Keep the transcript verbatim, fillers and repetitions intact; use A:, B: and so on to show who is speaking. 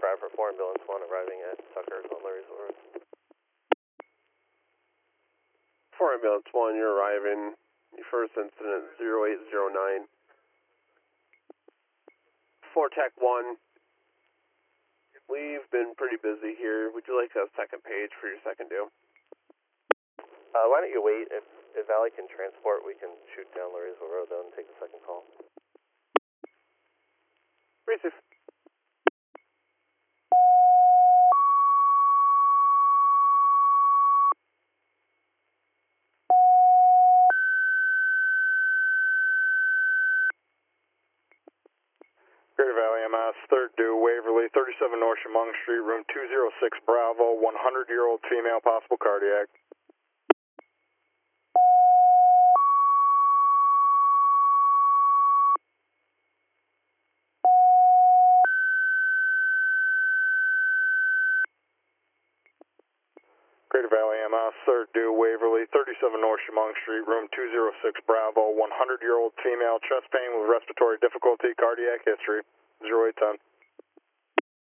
A: Bradford four, ambulance one arriving at Tucker on Larry's Ward.
B: four ambulance one, you're arriving. Your first incident zero eight zero nine. four tech one. We've been pretty busy here. Would you like a second page for your second due?
A: Uh, why don't you wait? If, if Valley can transport, we can shoot down Larry's Road though and take the second call.
B: Receive.
C: Greater Valley M S, third due, Waverly, thirty-seven North Chemung Street, room two oh six Bravo, one hundred year old female, possible cardiac. Greater Valley M S, third due, Waverly, thirty-seven North Chemung Street, room two oh six Bravo, one hundred year old female, chest pain with respiratory difficulty, cardiac history, zero eight ten.